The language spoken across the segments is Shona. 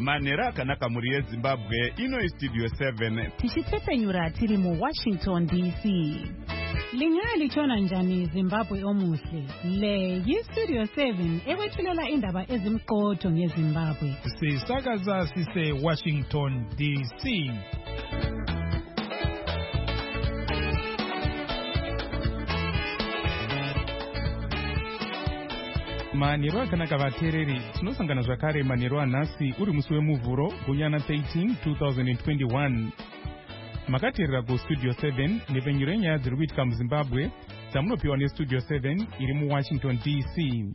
Manera akanaka muri yeZimbabwe ino Studio 7 tichitsepenyura tiri mu Washington DC. Lingali chona njani Zimbabwe omuhle. Le Studio 7 ekwethulela indaba ezimqotho ngeZimbabwe. Sisakaza sise Washington DC. Manero akanaka vatereri, tinosangana zvakare manero anhasi uri musi wemuvhuro gunyana 13 2021. Makateerera kuStudio 7 nepfenyuro yenyaya dziri kuitika muZimbabwe dzamunopiwa neStudio 7 iri muWashington DC.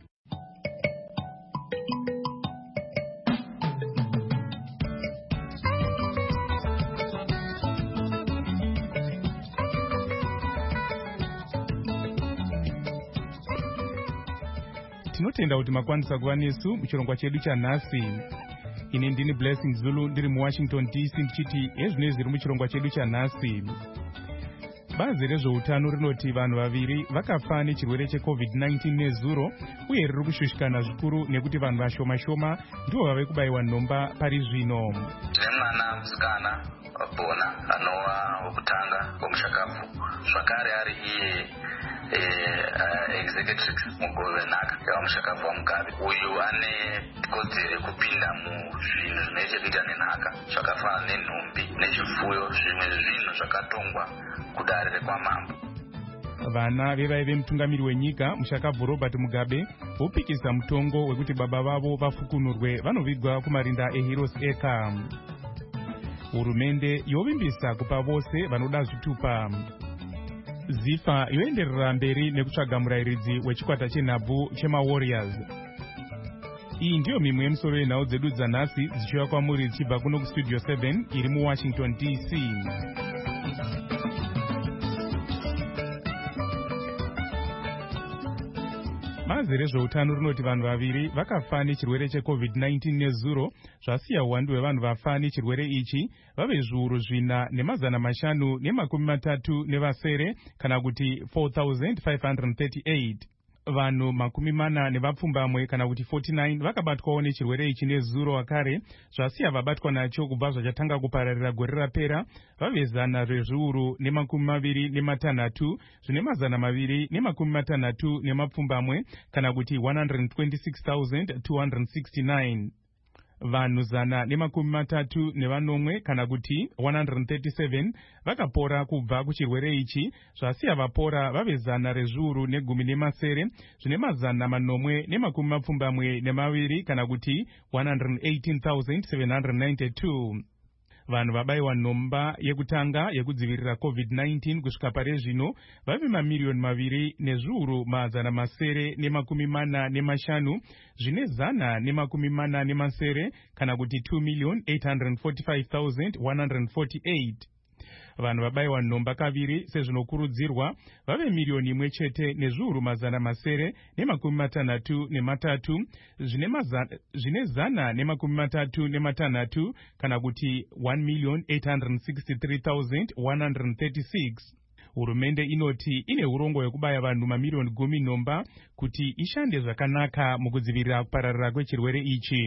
Tinotenda kuti makwanisa kuva nesu muchirongwa chedu chanhasi. Ine ndini Blessing Zulu ndiri muWashington DC ndichiti ezvinezvi zviri muchirongwa chedu chanhasi. Bazi rezveutano rinoti vanhu vaviri vakafa nechirwere cheCovid-19 nezuro uye riri kushushikana zvikuru nekuti vanhu vashoma ndivo vave kubayiwa nhomba pari zvino. Tine mwana musikana Bona anova wekutanga wemushakafu zvakare ari iye executive mugovenaka yamushakafu waMugabe uyu ane kodzero yekupinda muzvinhu zvine chekuita nenhaka zvakafanana nenhumbi nezvifuyo zvimwe zvinhu zvakatongwa kudare rekwamambo. Vana vevaive mutungamiri wenyika mushakabvu Robert Mugabe vopikisa mutongo wekuti baba vavo vafukunurwe vanovigwa kumarinda eHeroes Acre. Hurumende yovimbisa kupa vose vanoda zvitupa. Zifa yoenderera mberi nekutsvaga murairidzi wechikwata chenhabvu chemaWarriors. Iyi ndiyo mimwe yemusoro yenhau dzedu dzanhasi dzichiuya kwamuri dzichibva kuno kuStudio 7 iri muWashington DC. Bazi rezveutano rinoti vanhu vaviri vakafa nechirwere cheCovid-19 nezuro zvasiya uwandu hwevanhu vafa nechirwere ichi vave zviuru 4,530 kana kuti 4,538. Vanhu 40 kana kuti 49 vakabatwawo nechirwere ichi nezuro wakare zvasiya vabatwa nacho kubva zvachatanga kupararira gore rapera vave 126 zvine 260 kana kuti 126,269. Vanhu 137 kana kuti 137 vakapora kubva kuchirwere ichi zvasiya vapora vave 117 zvine 872 kana kuti 118,792. Vanhu vabayiwa nhomba yekutanga yekudzivirira COVID-19 kusvika pare zvino vave 2,745,045 zvine 140 kana kuti 2,845,148. Vanhu vabayiwa nhomba kaviri sezvinokurudzirwa vave 1,763,063 zvine 136 kana kuti 1,863,136. Hurumende inoti ine urongo hwekubaya vanhu mamiliyoni 10 nhomba kuti ishande zvakanaka mukudzivirira kupararira kwechirwere ichi.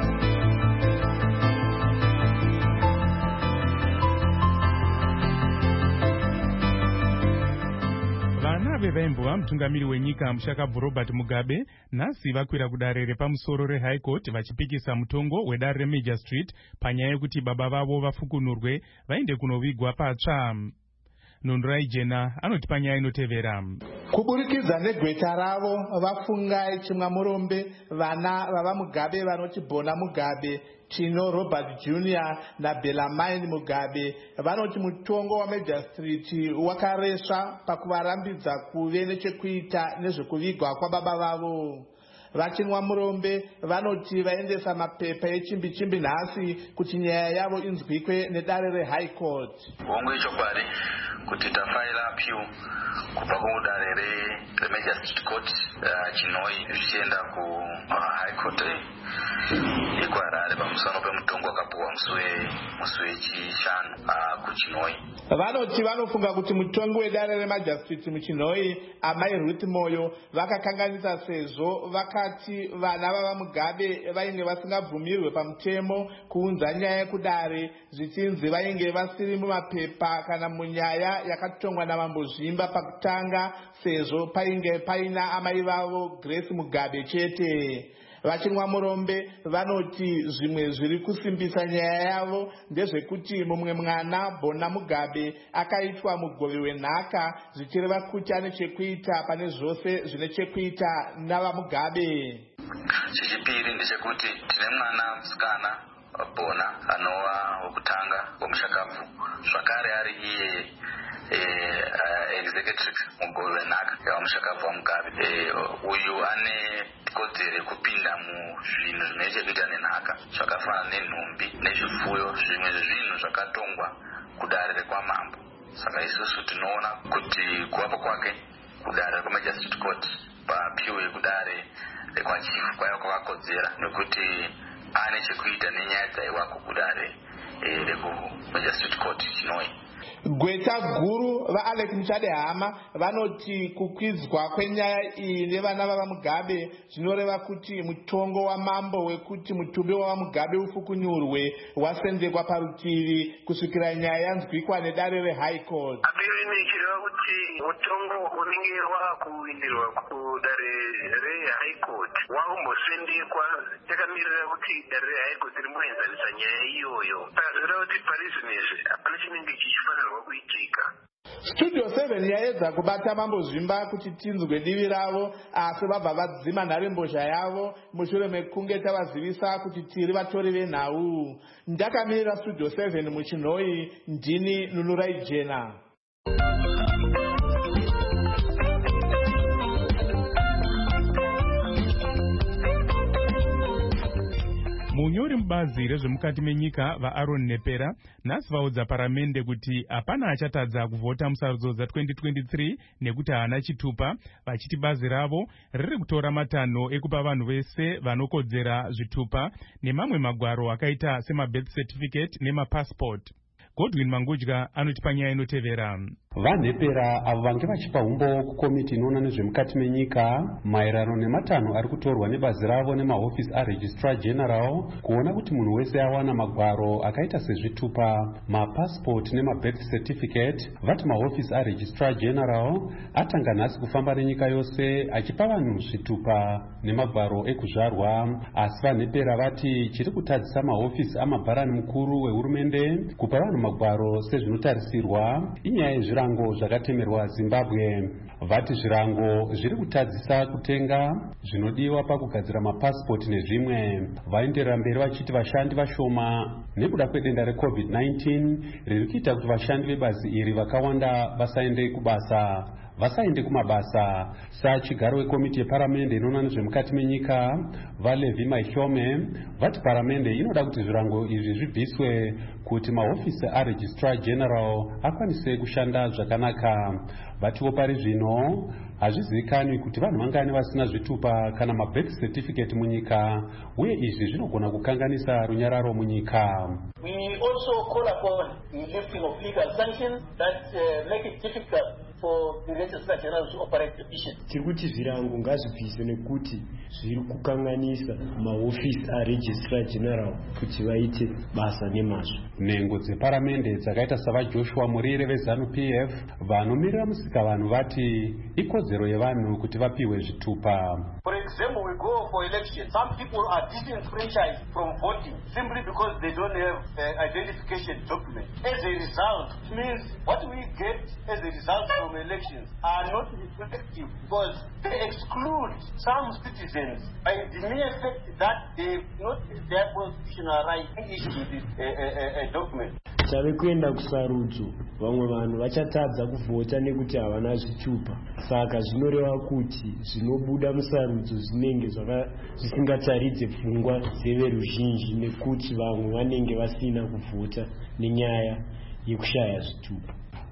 Vana vevaimbova mutungamiri wenyika mushakabvu Robert Mugabe nhasi vakwira kudare repamusoro reHigh Court vachipikisa mutongo wedare reMajor Street panyaya yekuti baba vavo vafukunurwe vaende kunovigwa patsva. Nondorai Jena anoti panyaya inotevera. Kuburikidza negweta ravo vafungai chimwa murombe vana vava Mugabe vanoti Bona Mugabe, Chino Robert Jr. na Bellarmine Mugabe vanoti mutongo waMajor Street wakaresva pakuvarambidza kuve nechekuita nezvekuvigwa kwababa vavo. Vachinwa murombe vanoti vaendesa mapepa echimbi nhasi kuti nyaya yavo inzwikwe nedare reHigh Court. Hongu ichokwadi kuti tafaira appeal kubva kudare reMajor Street Court Chinoi zvichienda kuHigh Court yekuharare pamusano pemutongo wakapuwa musi wechishanu kuchinoi. Vanoti vanofunga kuti mutongo wedare remajistireti muchinoi amai Ruth Moyo vakakanganisa sezvo vakati vana vavaMugabe vainge vasingabvumirwe pamutemo kuunza nyaya yekudare zvichinzi vainge vasiri mumapepa kana munyaya yakatongwa naMambo Zvimba pakutanga sezvo painge paina amai vavo Grace Mugabe chete. Vachimwa murombe vanoti zvimwe zviri kusimbisa nyaya yavo ndezvekuti mumwe mwana Bona Mugabe akaitwa mugove wenhaka zvichireva kuti ane chekuita pane zvose zvine chekuita navaMugabe. Chechipiri ndechekuti tine mwana musikana Bona anova wekutanga wemushakabvu zvakare ari iye executive mugove wenhaka yavamushakabvu waMugabe. Uyu ane kodzero yekupinda muzvinhu zvine chekuita nenhaka zvakafanana nenhumbi nezvifuyo zvimwe zvinhu zvakatongwa kudare rekwamambo. Saka isusu tinoona kuti kuvapo kwake kudare rekwamajistrate court papiwe kudare rekwachifu kwaiva kwakakodzera nekuti ane chekuita nenyaya dzaiwako kudare rekumajistrate court Chinoi. Gweta guru vaAlex Muchadehama vanoti kukwidzwa kwenyaya iyi nevana vavaMugabe zvinoreva kuti mutongo wamambo wekuti mutumbi wavaMugabe ufukunyurwe wasendekwa parutivi kusvikira nyaya yanzwikwa nedare reHigh Court. Chireva kuti mutongo unenge wakuindirwa kudare reHigh Court wakumbosendekwa takamirira kuti dare reHigh Court rimboenzanisa nyaya iyoyo. Zvireva kuti parizvinezvi hapana chinenge chichifanirwa kuitika. Studio 7 yaedza kubata Mambo Zvimba kuti tinzwe divi ravo asi vabva vadzima nharembozha yavo mushure mekunge tavazivisa kuti tiri vatori venhau. Ndakamirira Studio 7 muchinoi, ndini Nunurai Jena. Munyori mubazi rezvemukati menyika vaAaron Nepera nhasi vaudza paramende kuti hapana achatadza kuvhota musarudzo dza2023 nekuti haana chitupa, vachiti bazi ravo riri kutora matanho ekupa vanhu vese vanokodzera zvitupa nemamwe magwaro akaita semabirth certificate nemapassport. Godwin Mangudya anotipa nyaya inotevera. VaNepera avo vange vachipa umbo kukomiti inoona nezvemukati menyika maererano nematanho ari kutorwa nebazi ravo nemahofisi aRegistrar General kuona kuti munhu wese awana magwaro akaita sezvitupa, mapassport nemabirth certificate. Vati mahofisi aRegistrar General atanga nhasi kufamba nenyika yose achipa vanhu zvitupa nemagwaro ekuzvarwa, asi VaNepera vati chiri kutadzisa mahofisi amabharani mukuru wehurumende kupa vanhu magwaro sezvinotarisirwa inyaya yezvirango zvakatemerwa Zimbabwe. Vati zvirango zviri kutadzisa kutenga zvinodiwa pakugadzira mapasipoti nezvimwe. Vaenderera mberi vachiti vashandi vashoma nekuda kwedenda reCovid-19 riri kuita kuti vashandi vebazi iri vakawanda vasaende kumabasa. Sachigaro wekomiti yeparamende inoona nezvemukati menyika vaLevi Maihome vati paramende inoda kuti zvirango izvi zvibviswe kuti mahofisi aRegistrar General akwanise kushanda zvakanaka. Vatiwo pari zvino hazvizivikanwi kuti vanhu vangani vasina zvitupa kana mabirth certificate munyika, uye izvi zvinogona kukanganisa runyararo munyika. We also call upon the lifting of legal sanctions that make it difficult for the Registrar General to operate efficiently. Tikuti zvirango ngazvibviswe nekuti zviri kukanganisa mahofisi aRegistrar General kuti vaite basa nemazvo. Nhengo dzeparamende dzakaita savaJoshua Murire veZANU-PF vanomirira musika vanhu vati ikodzero yevanhu kuti vapiwe zvitupa. For example, we go for election. Some people are disenfranchised from voting simply because they don't have identification document. As a result, it means what we get as a result from elections are not effective because they exclude some citizens by the mere fact that they not their constitutional right to issue a document. Chave kuenda kusarudzo vamwe vanhu vachatadza kuvhota nekuti havana zvitupa, saka zvinoreva kuti zvinobuda musarudzo zvinenge zvisingataridze pfungwa dzeveruzhinji nekuti vamwe vanenge vasina kuvhota nenyaya yekushaya zvitupa.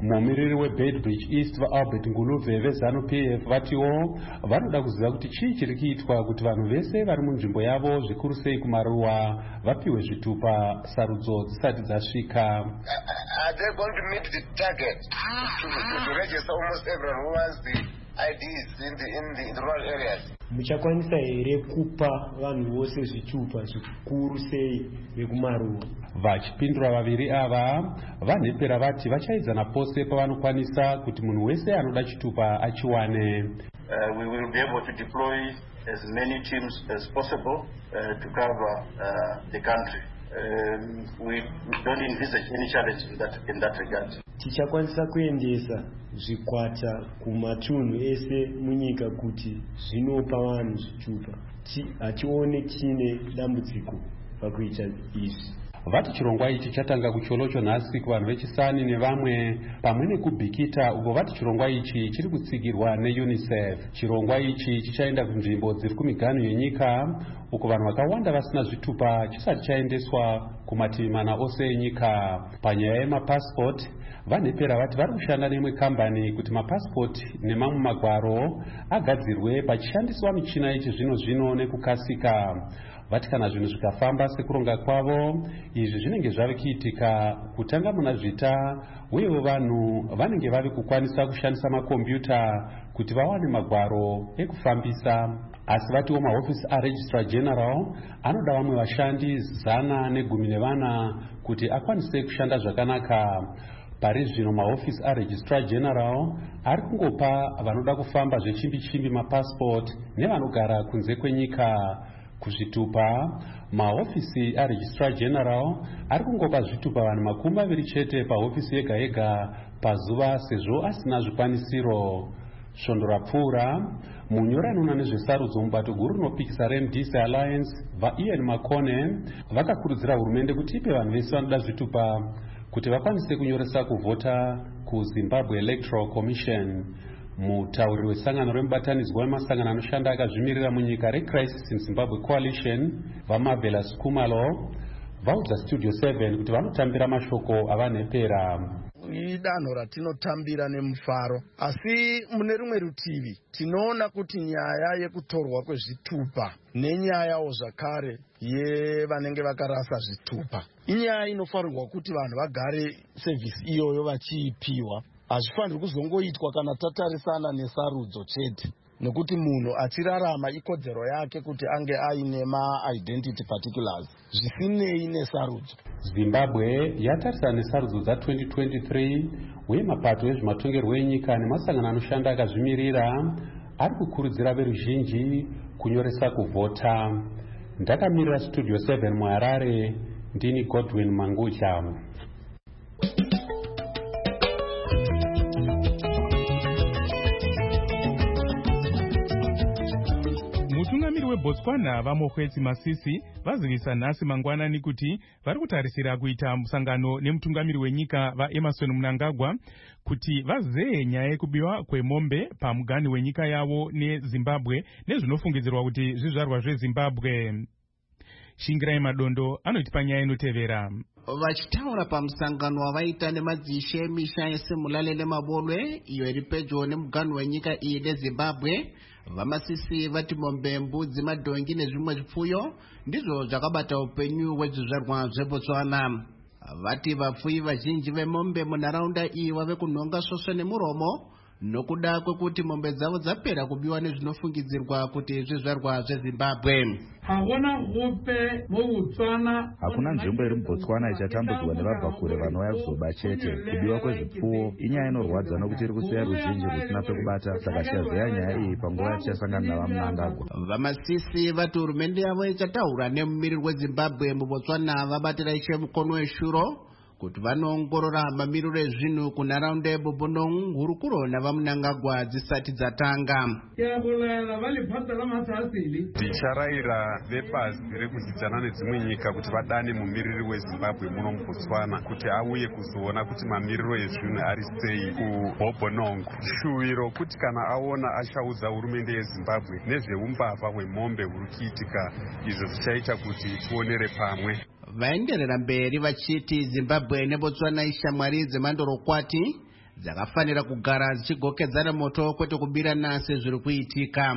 mumiriri weBedbridge East vaAlbert Nguluve vezanu PF vatiwo vanoda kuziva kuti chii chiri kuitwa kuti vanhu vese vari munzvimbo yavo zvikuru sei kumaruwa vapiwe zvitupa sarudzo dzisati dzasvika. Are they going to meet the target to register almost everyone who has the IDs in the rural areas? Muchakwanisa here kupa vanhu vose zvitupa zvikuru sei vekumaruwa? Vachipindura vaviri ava vanhepera vati vachaidzana pose pavanokwanisa kuti munhu wese anoda chitupa achiwane. We will be able to deploy as many teams as possible to cover the country. We don't envisage any challenge in that regard. Tichakwanisa kuendesa zvikwata kumatunhu ese munyika kuti zvinopa vanhu zvitupa. Hatione chine dambudziko pakuita izvi. Vati chirongwa ichi chatanga kucholocho nhasi kuvanhu vechisani nevamwe pamwe nekubhikita uko vati chirongwa ichi chiri kutsigirwa neUNICEF. Chirongwa ichi chichaenda kunzvimbo dziri kumiganhu yenyika uko vanhu vakawanda vasina zvitupa chisati chaendeswa kumativi mana ose enyika. Panyaya yemapasipoti vanhepera vati vari kushanda nemwe kambani kuti mapasipoti nemamwe magwaro agadzirwe pachishandiswa michina yechizvino-zvino nekukasika. Vati kana zvinhu zvikafamba sekuronga kwavo izvi zvinenge zvave kuitika kutanga muna zvita uyewo vanhu vanenge vave kukwanisa kushandisa makombiyuta kuti vawane magwaro ekufambisa. Asi vatiwo mahofisi aRegistrar General anoda vamwe vashandi 114 kuti akwanise kushanda zvakanaka. Pari zvino mahofisi aRegistrar General ari kungopa vanoda kufamba zvechimbi-chimbi mapasipoti nevanogara kunze kwenyika kuzvitupa. Mahofisi aRegistrar General ari kungopa zvitupa vanhu 20 chete pahofisi yega yega pazuva sezvo asina zvikwanisiro. Shondorapfuura munyori anoona nezvesarudzo mubato guru rinopikisa reMDC Alliance vaIan Makone vakakurudzira hurumende kuti ipe vanhu vese vanoda zvitupa kuti vakwanise kunyoresa kuvhota kuZimbabwe Electoral Commission. Mutauriri wesangano remubatanidzwa wemasangano anoshanda akazvimirira munyika reCrisis in Zimbabwe Coalition vaMabvela Skumalo vaudza Studio 7 kuti vanotambira mashoko avanhepera. Idanho ratinotambira nemufaro, asi mune rumwe rutivi tinoona kuti nyaya yekutorwa kwezvitupa nenyayawo zvakare yevanenge vakarasa zvitupa inyaya inofanirwa kuti vanhu vagare sevhisi iyoyo vachiipiwa. Hazvifanirwi kuzongoitwa kana tatarisana nesarudzo chete, nekuti munhu achirarama ikodzero yake kuti ange aine ma-identity particulars zvisinei nesarudzo. Zimbabwe yatarisana nesarudzo dza2023 uye mapato ezvematongerwo enyika nemasangano anoshanda akazvimirira ari kukurudzira veruzhinji kunyoresa kuvhota. Ndakamirira Studio 7 muHarare, ndini Godwin Mangucha. Mutungamiri weBotswana vaMokgweetsi Masisi vazivisa nhasi mangwanani kuti vari kutarisira kuita musangano nemutungamiri wenyika vaEmmerson Mnangagwa kuti vazeye nyaya yekubiwa kwemombe pamuganhu wenyika yavo neZimbabwe nezvinofungidzirwa kuti zvizvarwa zveZimbabwe. Shingirai Madondo anoti panyaya inotevera. Vachitaura pamusangano wavaita nemadzishe misha yeSemulale neMabolwe iyo iri pedyo nemuganhu wenyika iyi neZimbabwe, vaMasisi vati mombe, mbudzi, madhongi nezvimwe zvipfuyo ndizvo zvakabata upenyu hwezvizvarwa zveBotswana. Vati vapfuyi vazhinji vemombe munharaunda iyi vave kunhonga svosve nemuromo nokuda kwekuti mombe dzavo dzapera kubiwa nezvinofungidzirwa kuti zvizvarwa zveZimbabwe. Hakuna nzvimbo iri muBotswana ichatambudzwa nevabva kure vanouya kuzoba chete. Kubiwa kwezvipfuwo inyaya inorwadza nokuti iri kusiya ruzhinji rusina pekubata, saka tichazeya nyaya iyi panguva tichasangana navaMnangagwa. VaMasisi vati hurumende yavo ichataura nemumiriri weZimbabwe muBotswana vabatira ishe mukono weshuro kuti vanoongorora mamiriro ezvinhu kunharaunda yeBobonong, Hurukuro navaMnangagwa dzisati dzatanga. Ticharayira vebazi rekuzidzana nedzimwe nyika kuti vadane mumiriri weZimbabwe muno muBotswana kuti auye kuzoona kuti mamiriro ezvinhu ari sei kuBobonong. Shuwiro kuti kana aona achaudza hurumende yeZimbabwe nezveumbavha hwemombe huri kuitika, izvo zvichaita kuti tionere pamwe. Vaenderera mberi vachiti Zimbabwe neBotswana ishamwari dzemandorokwati dzakafanira kugara dzichigokedzana moto kwete kubirana sezviri kuitika.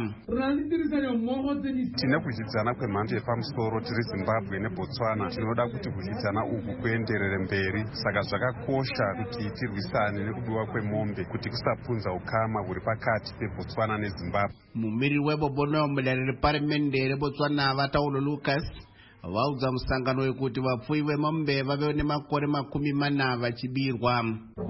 Tine kudyidzana kwemhando yepamusoro tiri Zimbabwe neBotswana. Tinoda kuti kudyidzana uku kuenderere mberi, saka zvakakosha kuti tirwisane nekubiwa kwemombe kuti kusapunza ukama huri pakati peBotswana neZimbabwe. Mumiriri webobono mudariri parimende reBotswana Vataulo Lucas vaudza musangano wekuti vapfuyi vemombe vave nemakore 40 vachibirwa.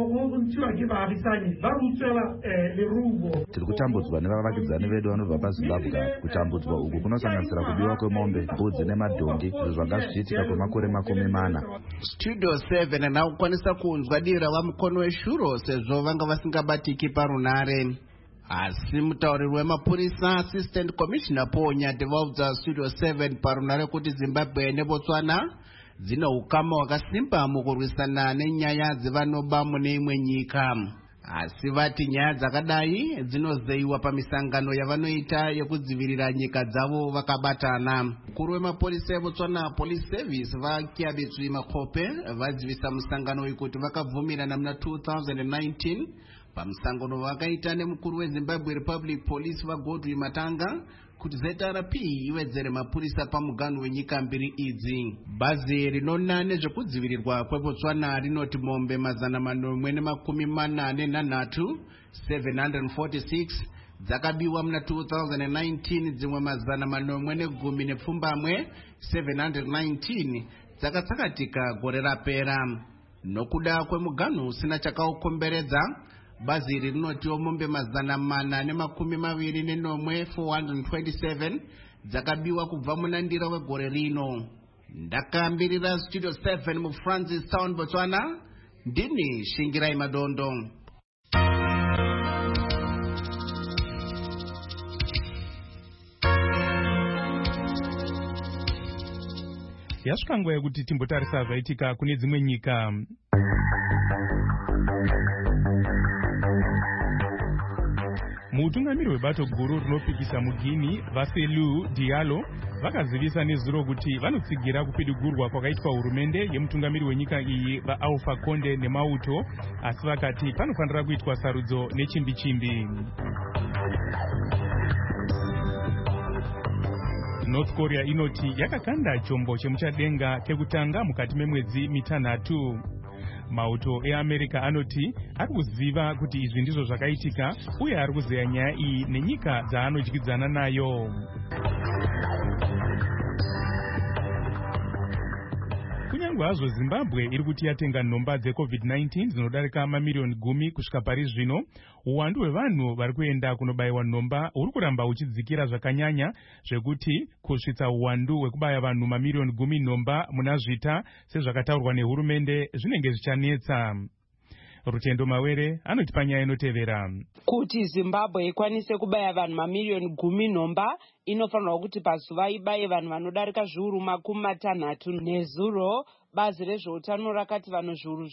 Tiri kutambudzwa nevavakidzani vedu vanobva paZimbabwe. Kutambudzwa uku kunosanganisira kubiwa kwemombe, mbudzi nemadhongi, izvo zvanga zvichiitika kwemakore 40. Studio 7 anakukwanisa kunzwa diro ravamukono weshuro sezvo vanga vasingabatiki parunare. Asi mutauriri wemapurisa Assistant Commissioner Paul Nyati vaudza Studio 7 parunare kuti Zimbabwe neBotswana dzine ukama hwakasimba mukurwisana nenyaya dzevanoba mune imwe nyika. Asi vati nyaya dzakadai dzinozeyiwa pamisangano yavanoita yekudzivirira nyika dzavo vakabatana. Mukuru wemapurisa eBotswana Police Service vaKiabetswi Makhope vadzivisa musangano uyu kuti vakabvumirana muna 2019 pamusangano vakaita nemukuru weZimbabwe Republic Police vaGodwi Matanga kuti ZRP iwedzere mapurisa pamuganhu wenyika mbiri idzi. Bazi rinona nezvekudzivirirwa kweBotswana rinoti mombe 443 746 dzakabiwa muna 2019, dzimwe 410 719 dzakatsakatika gore rapera. Nokuda kwemuganhu usina chakaukomberedza, bazi iri rinotiwo mombe 421 427 dzakabiwa kubva muna ndira wegore rino. Ndakambirira Studio 7 muFrancis Town, Botswana, ndini Shingirai Madondo. Yasvika nguva yekuti timbotarisa zvaitika kune dzimwe nyika. Mutungamiri webato guru rinopikisa muGuinea Vassiliou Diallo vakazivisa nezuro kuti vanotsigira kupidigurwa kwakaitwa hurumende yemutungamiri wenyika iyi vaAlpha Conde neMauto, asi vakati panofanira kuitwa sarudzo nechimbi-chimbi. North Korea inoti yakakanda chombo chemuchadenga kekutanga mukati memwedzi 6. Mauto eAmerica anoti ari kuziva kuti izvi ndizvo zvakaitika uye ari kuzeya nyaya iyi nenyika dzaanodyidzana nayo. Kunyange hazvo Zimbabwe iri kuti yatenga nhomba dzeCovid-19 dzinodarika mamiliyoni 10 kusvika pari zvino, uwandu hwevanhu vari kuenda kunobayiwa nhomba huri kuramba huchidzikira zvakanyanya zvekuti kusvitsa uwandu hwekubaya vanhu mamiliyoni 10 nhomba muna zvita sezvakataurwa nehurumende zvinenge zvichanetsa. Rutendo Mawere anoti panyaya inotevera. Kuti Zimbabwe ikwanise kubaya vanhu mamiliyoni 10 nhomba, inofanirwa kuti pazuva ibaye vanhu vanodarika zviuru 60 nezuro. Bazi rezveutano rakati vanhu zviuru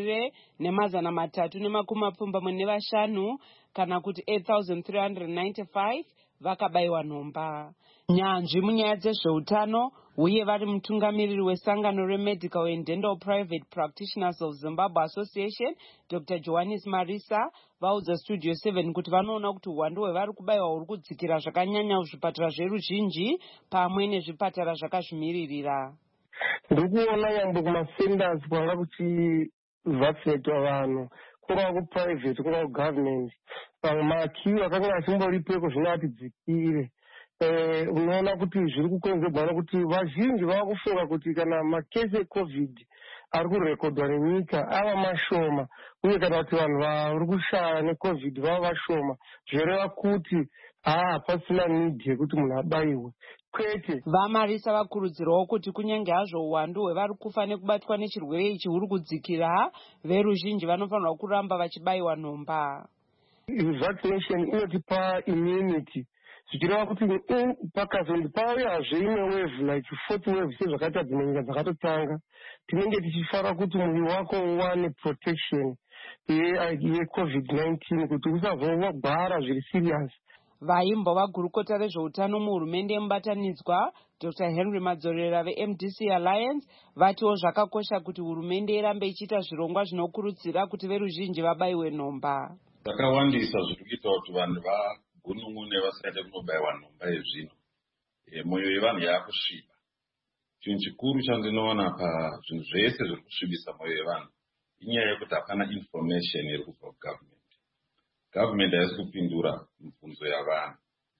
3,375 kana kuti 8,395 vakabayiwa nhomba. Nyanzvi munyaya dzezveutano uye vari mutungamiriri wesangano reMedical and Dental Private Practitioners of Zimbabwe Association, Dr. Johannes Marisa, vaudza Studio 7 kuti vanoona kuti uwandu hwevari kubayiwa huri kudzikira zvakanyanya kuzvipatara zveruzhinji pamwe nezvipatara zvakazvimiririra. Ndikuona nyangwe kumasenders kwanga kuchivhasinetwa vanhu, kurava kuprivate kurava kugovernment, pamwe makiu akanga achimboripo zvino atidzikire. Unoona kuti zviri kukonzerwa nokuti vazhinji vava kufunga kuti kana makesi eCovid ari kurekodwa nenyika ava mashoma, uye kana kuti vanhu vari kushaya neCovid vava vashoma, zvoreva kuti pasina nidhi yekuti munhu abayiwe. Kwete. Vamarisa vakurudzirwawo kuti kunyange hazvo uwandu hwevari kufa nekubatwa nechirwere ichi huri kudzikira, veruzhinji vanofanirwa kuramba vachibayiwa nhomba. Vaccination inotipa immunity, zvichireva kuti pakazondi pauyazve imwe wave like 40 wave sezvakaita dzimwe nyika dzakatotanga, tinenge tichifanira kuti muviri wako uwane protection yeCovid-19 kuti usazogwara zviri serious. vaimbova gurukota rezveutano muhurumende yemubatanidzwa Dr. Henry Madzorera veMDC Alliance vatiwo zvakakosha kuti hurumende irambe ichiita zvirongwa zvinokurudzira kuti veruzhinji vabayiwe nhomba. Zvakawandisa zviri kuita kuti vanhu vagunun'une vasaende kunobayiwa nhomba yezvino. Mwoyo yevanhu yakusviba. Chinhu chikuru chandinoona pazvinhu zvese zviri kusvibisa mwoyo yevanhu inyaya yekuti hapana information iri kubva kugovernment. Government haisi kupindura mibvunzo yavanhu.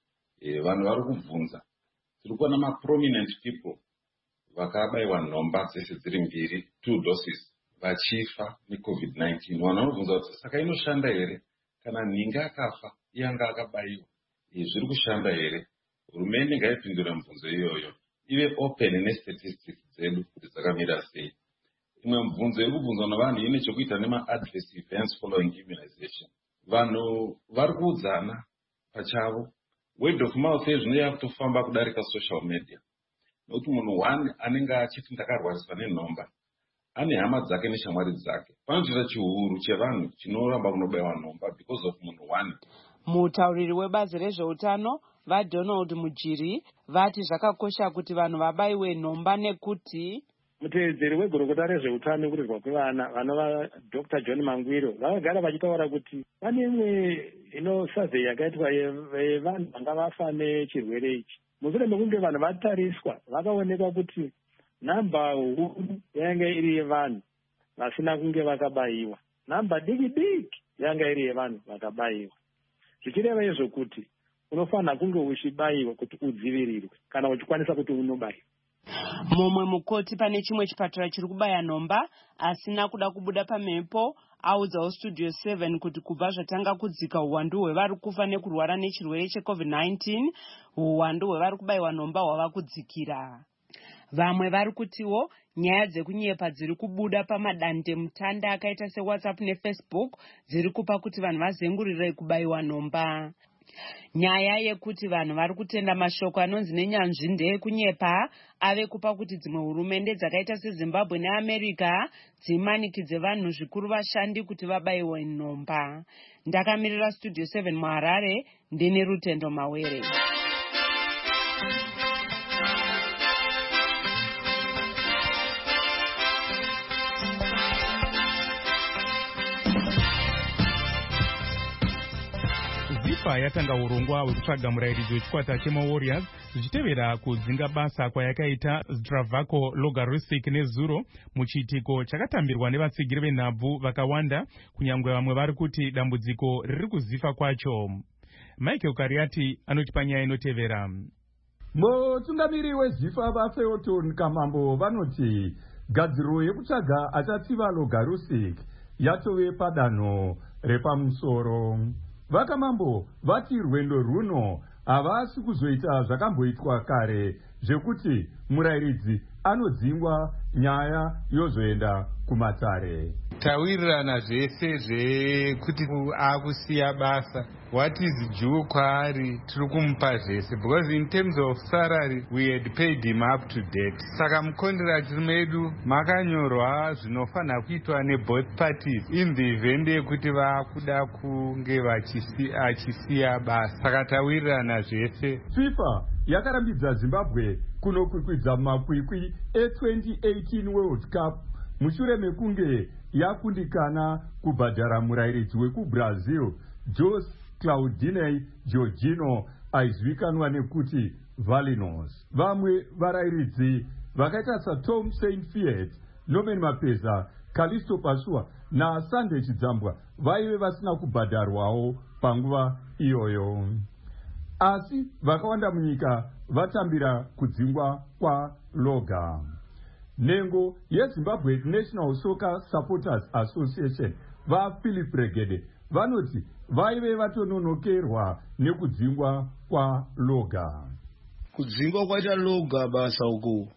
Vanhu vari kubvunza. Tiri kuona ma-prominent people vakabayiwa nhomba dzese dziri mbiri, 2 doses, vachifa neCovid-19. Vanhu vanobvunza kuti saka inoshanda here kana nhingi akafa iyanga akabayiwa? Zviri kushanda here? Hurumende ngaipindure mibvunzo iyoyo. Ive open nestatistics dzedu kuti dzakamira sei. Imwe mibvunzo iri kubvunzwa navanhu ine chekuita nema-adverse events following immunization. Vanhu vari kuudzana pachavo. Word of mouth yezvino yakutofamba kudarika social media. Nokuti munhu one anenge achiti ndakarwariswa nenhomba ane hama dzake neshamwari dzake. Panotoita chihuru chevanhu chinoramba kunobayiwa nhomba because of munhu one. Mutauriri webazi rezveutano vaDonald Mujiri vati zvakakosha kuti vanhu vabayiwe nhomba nekuti mutevedzeri wegurukota rezveutano kurirwa kwevana vanova Dr. John Mangwiro vakagara vachitaura kuti pane imwe survey yakaitwa yevanhu vanga vafa nechirwere ichi. Mushure mekunge vanhu vatariswa vakaonekwa kuti namba huru yanga iri yevanhu vasina kunge vakabayiwa, namba diki yanga iri yevanhu vakabayiwa. Zvichireva izvo kuti unofanira kunge uchibayiwa kuti udzivirirwe kana uchikwanisa kuti unobayiwa. Mumwe mukoti pane chimwe chipatara chiri kubaya nhomba asina kuda kubuda pamhepo audzawo Studio 7 kuti kubva zvatanga kudzika uwandu hwevari kufa nekurwara nechirwere cheCovid-19 uwandu hwevari kubayiwa nhomba hwava kudzikira. Vamwe vari kutiwo nyaya dzekunyepa dziri kubuda pamadande mutanda akaita seWhatsApp neFacebook dziri kupa kuti vanhu vazengurire kubayiwa nhomba. Nyaya yekuti vanhu vari kutenda mashoko anonzi nenyanzvi ndeyekunyepa ave kupa kuti dzimwe hurumende dzakaita seZimbabwe neAmerica dzimanikidze vanhu zvikuru vashandi kuti vabayiwe nhomba. Ndakamirira Studio 7 muHarare ndine Rutendo Mawere. ZIPA yatanga urongwa hwekutsvaga murairidzi wechikwata chemaWarriors zvichitevera kudzinga basa kwayakaita Zdravko Logarusic nezuro muchiitiko chakatambirwa nevatsigiri venhabvu vakawanda, kunyangwe vamwe vari kuti dambudziko riri kuzifa kwacho. Michael Kariati anotipa nyaya inotevera. Mutungamiri weZIPA vaFeoton Kamambo vanoti gadziro yekutsvaga achatsiva Logarusic yatove padanho repamusoro. Vakamambo vati rwendo runo havasi kuzoita zvakamboitwa kare zvekuti murairidzi anodzingwa nyaya yozoenda kumatare. Tawirirana zvese zvekuti akusiya basa. What is due kwaari tiri kumupa zvese because in terms of salary we had paid him up to date. Saka mukondirati medu makanyorwa zvinofanira kuitwa neboth parties in the event yekuti vakuda kunge achisiya basa. Saka tawirirana zvese. FIFA yakarambidza Zimbabwe kunokwikwidza makwikwi e2018 World Cup mushure mekunge yakundikana kubhadhara murairidzi wekuBrazil Jose Claudinei Jorginho aizivikanwa nekuti Valinos. Vamwe varairidzi vakaita saTom Saintfiet, Norman Mapeza, Callisto Pasua naSunday Chidzambwa vaive vasina kubhadharwawo panguva iyoyo. Asi vakawanda munyika vatambira kudzingwa kwaLoga. Nengo yeZimbabwe National Soccer Supporters Association vaPhilip Regede vanoti vaive vatononokerwa nekudzingwa kwaLoga. Kudzingwa kwaita Loga basa uko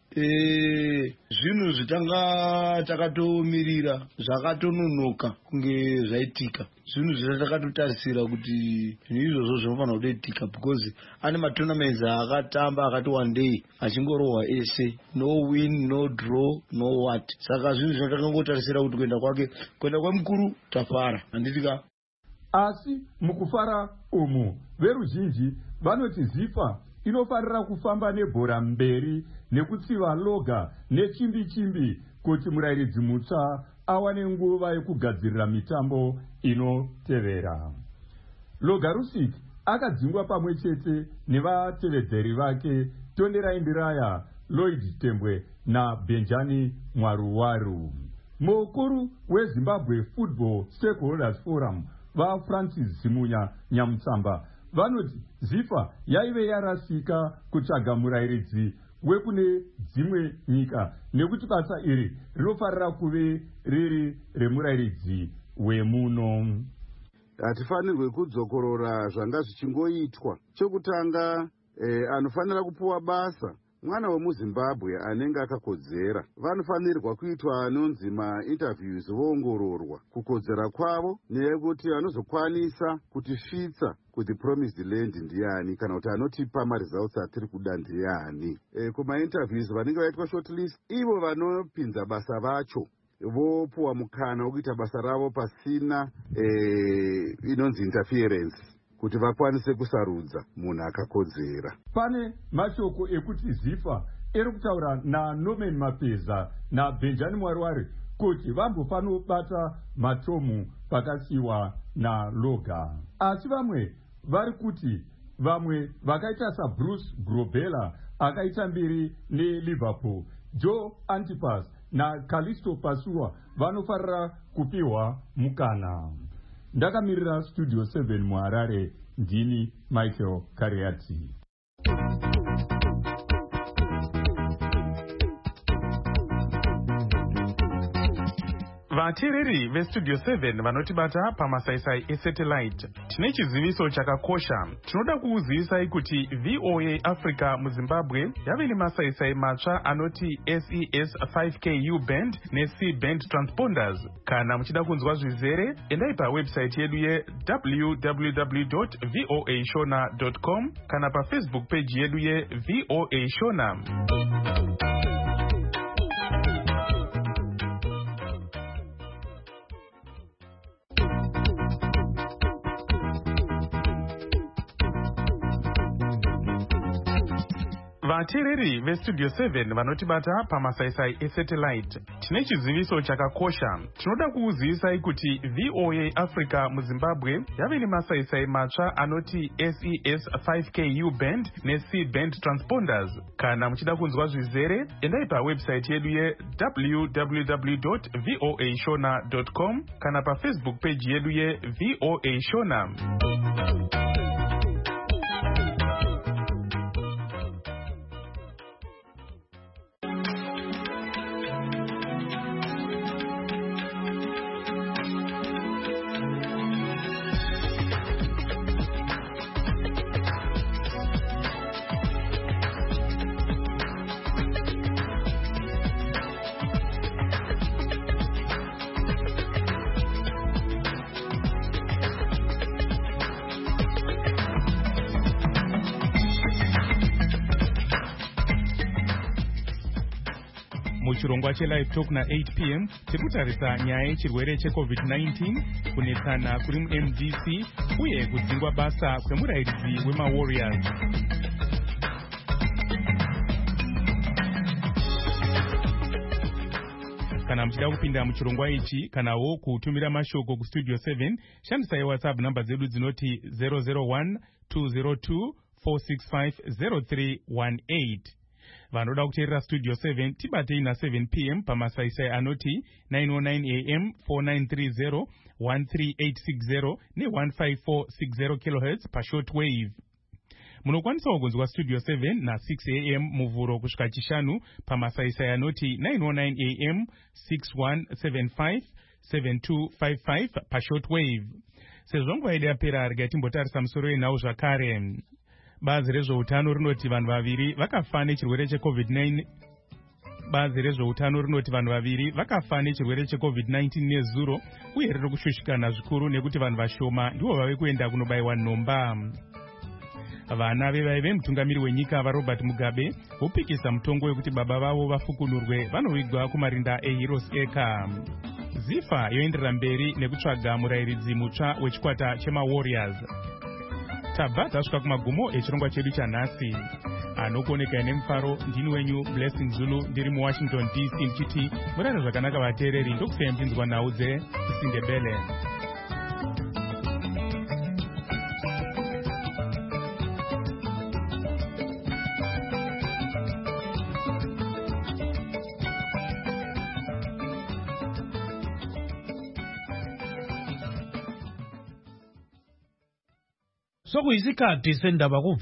zvinhu zvitanga takatomirira zvakatononoka kunge zvaitika, zvinhu zvatakatotarisira kuti izvozvo zvinofanira kuitika because ane matournaments akatamba akati one day achingorohwa ese, no win no draw no what. Saka zvinhu zvatakangotarisira kuti kuenda kwake mukuru tafara handitika. asi mukufara umu veruzhinji vanoti zifa inofanira kufamba nebhora mberi nekutsiva loga nechimbi-chimbi kuti murayiridzi mutsva awane nguva yekugadzirira mitambo inotevera. Loga Rusik akadzingwa pamwe chete nevatevedzeri vake Tonderai Ndiraya, Lloyd Tembwe na Benjani Mwaruwaru. Mukuru weZimbabwe Football Stakeholders Forum vaFrancis Simunya Nyamutsamba vanoti zifa yaive yarasika kutsvaga murayiridzi wekune dzimwe nyika nekuti basa iri rinofarira kuve riri remurayiridzi wemuno. Hatifanirwe kudzokorora zvanga zvichingoitwa. Chokutanga anofanira kupuwa basa mwana wemuZimbabwe anenge akakodzera. Vanofanirwa kuitwa anonzi ma-interviews voongororwa kukodzera kwavo neyekuti anozokwanisa kutisvitsa kuti promised land ndiani kana kuti anotipa ma-results atiri kuda ndiani. Kuma-interviews vanenge vaitwa shortlist, ivo vanopinza basa vacho vopuwa mukana wekuita basa ravo pasina inonzi interference kuti vakwanise kusarudza munhu akakodzera. Pane mashoko ekuti zifa eri kutaura naNorman Mapeza naBenjani Mwaruware kuti vambofanira kubata matomu pakasiyiwa naLoga. Asi vamwe vari kuti vamwe vakaita saBruce Grobela akaita mbiri neLiverpool, Joe Antipas na Callisto Pasua vanofarira kupiwa mukana. Ndakamirira Studio 7 muHarare, ndini Michael Kariati. Vateereri veStudio 7 vanotibata pamasaisai esatellite, tine chiziviso chakakosha. Tinoda kukuzivisai kuti VOA Africa muZimbabwe yave nemasaisai matsva anoti SES 5K U-band neC-band transponders. Kana muchida kunzwa zvizere, endai pawebsite yedu www.voashona.com kana paFacebook page yedu yeVOA Shona. Vateereri veStudio 7 vanotibata pamasaisai esatellite, tine chiziviso chakakosha. Tinoda kukuzivisai kuti VOA Africa muZimbabwe yave nemasaisai matsva anoti SES 5K U-band neC-band transponders. Kana muchida kunzwa zvizere, endai pawebsite yedu www.voashona.com kana paFacebook page yedu yeVOA Shona. Muchirongwa cheLive Talk na 8 p.m. tikutarisa nyaya yechirwere cheCovid-19 kunetsana kuri muMDC uye kudzingwa basa kwemurayiridzi wemaWarriors. Kana muchida kupinda muchirongwa ichi kanawo kutumira mashoko kuStudio 7, shandisai WhatsApp namba dzedu dzinoti 001 202 465 0318. Vanoda kuteerera Studio 7 tibatei na7 p.m. pamasaisai anoti 909 am 4930 13860 ne1546 kHz pashortwave. Munokwanisa kunzwa Studio 7 na 6 am muvhuro kusvika chishanu pamasaisai anoti 909 am 6175 7255 pashortwave. Sezvo nguva yedu yapera, regai timbotarisa musoro wenhau zvakare. Bazi rezveutano rinoti vanhu vaviri vakafa nechirwere cheCovid-19. Bazi rezveutano rinoti vanhu vaviri vakafa nechirwere cheCovid-19 nezuro, uye riri kushushikana zvikuru nekuti vanhu vashoma ndivo vave kuenda kunobayiwa nhomba. Vana vevaive mutungamiri wenyika vaRobert Mugabe vopikisa mutongo wekuti baba vavo vafukunurwe vanovigwa kumarinda eHeroes Acre. zifa yoenderera mberi nekutsvaga murayiridzi mutsva wechikwata chemawarriors. tabva tasvika kumagumo echirongwa chedu chanhasi. Anokuonekai nemufaro ndini wenyu Blessing Zulu ndiri muWashington DC ndichiti murare zvakanaka vateereri, ndokusiyai mpinzwa nhau dzeSindebele. Sokuyisikhathi sendaba